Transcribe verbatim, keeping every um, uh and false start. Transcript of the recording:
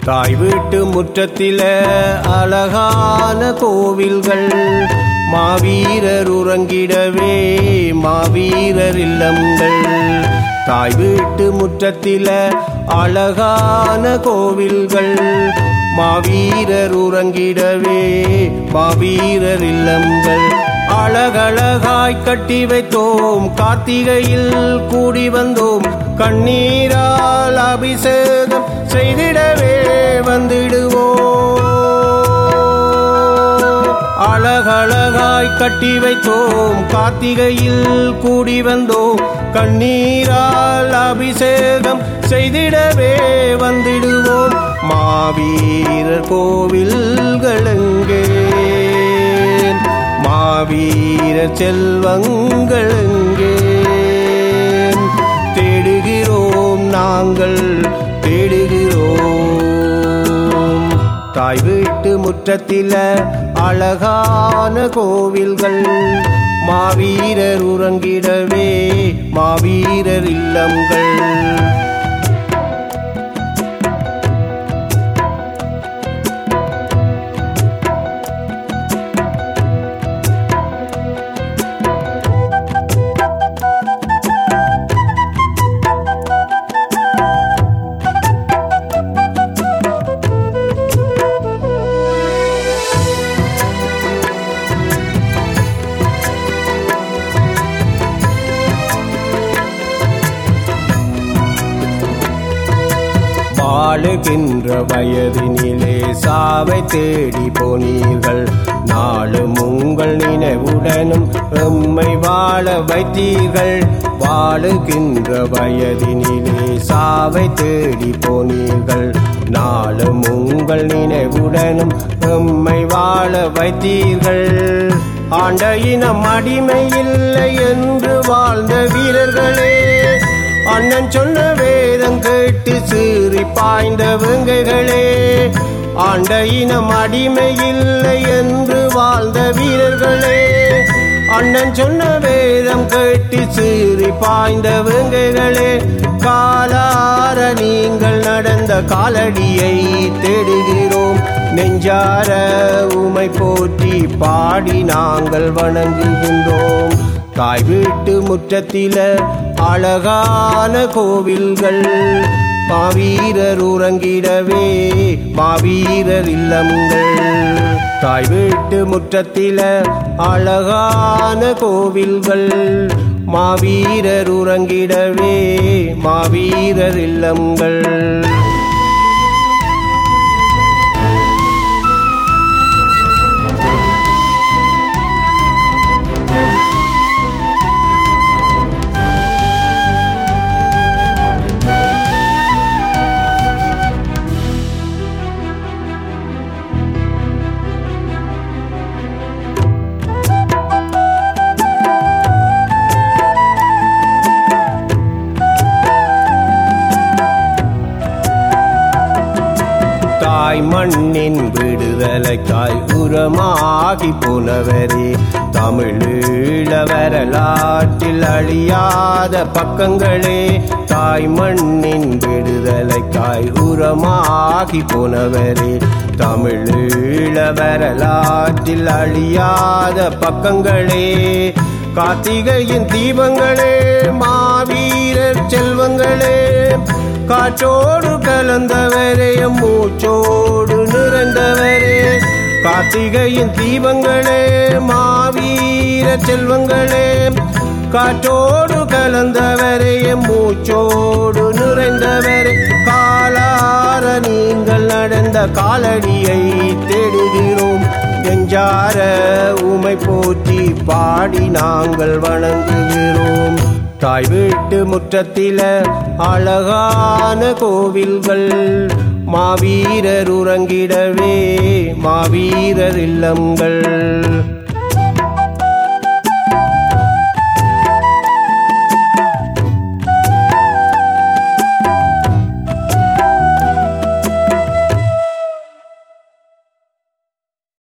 தாய் வீட்டு முற்றத்தில அழகான கோவில்கள், மாவீரர் உறங்கிடவே மாவீரர் இல்லங்கள். தாய் வீட்டு முற்றத்தில அழகான கோவில்கள், மாவீரர் உறங்கிடவே மாவீரர் இல்லங்கள். அழகழகாய் கட்டி வைத்தோம், கார்த்திகையில் கூடி வந்தோம், கண்ணீரால் அபிஷேகம் செய்திடவே வந்திடுவோம். அழகழகாய் கட்டி வைத்தோம், கார்த்திகையில் கூடி வந்தோம், கண்ணீரால் அபிஷேகம் செய்திடவே வந்திடுவோம். மாவீரர் கோவில்கள் எங்கே, மாவீரர் செல்வங்கள் எங்கே, தேடுகிறோம் நாங்கள் தேடுகிறோம். தாய் வீட்டு முற்றத்தில அழகான கோவில்கள், மாவீரர் உறங்கிடவே மாவீரர் இல்லங்கள். வாழுகின்ற வயதினிலே சாவை தேடி போனீர்கள், நாளும் உங்கள் நினைவுடனும் எம்மை வாழ வைத்தீர்கள். வாழுகின்ற வயதினிலே சாவை தேடி போனீர்கள், நாளும் உங்கள் நினைவுடனும் எம்மை வாழ வைத்தீர்கள். ஆண்ட இனம் அடிமை இல்லை என்று வாழ்ந்த வீரர்களே, அண்ணன் சொன்ன வேதம் கேட்டு சீறி பாய்ந்த வெங்கைகளே. ஆண்ட இனம் அடிமை இல்லை என்று வாழ்ந்த வீரர்களே, அண்ணன் சொன்ன வேதம் கேட்டு சீறி பாய்ந்த வெங்கைகளே. காலார நீங்கள் நடந்த காலடியை தேடுகிறோம், நெஞ்சார உமை போற்றி பாடி நாங்கள் வணங்குகின்றோம். தாய் வீட்டு முற்றத்தில அழகான கோவில்கள், மாவீரர் உறங்கிடவே மாவீரர் இல்லங்கள். தாய் வீட்டு முற்றத்தில அழகான கோவில்கள், மாவீரர் உறங்கிடவே மாவீரர் இல்லங்கள். தாய் மண்ணின் விடுதலைக்காய் உரமாகி போனவரே, தமிழீழ வரலாற்றில் அழியாத பக்கங்களே. தாய் மண்ணின் விடுதலைக்காய் உரமாகி போனவரே, தமிழீழ வரலாற்றில் அழியாத பக்கங்களே. கார்த்திகையின் தீபங்களே, மாவீரர் செல்வங்களே, காற்றோடு கலந்தவரே மூச்சோடு நிறைந்தவரே. கார்த்திகையின் தீபங்களே, மாவீர செல்வங்களே, காற்றோடு கலந்தவரே மூச்சோடு நிறைந்தவரே. காலார நீங்கள் நடந்த காலடியை தேடுகிறோம், நெஞ்சார உமை போற்றி பாடி நாங்கள் வணங்குகிறோம். தாய் வீட்டு முற்றத்தில அழகான கோவில்கள், மாவீரர் உறங்கிடவே மாவீரர் இல்லங்கள்.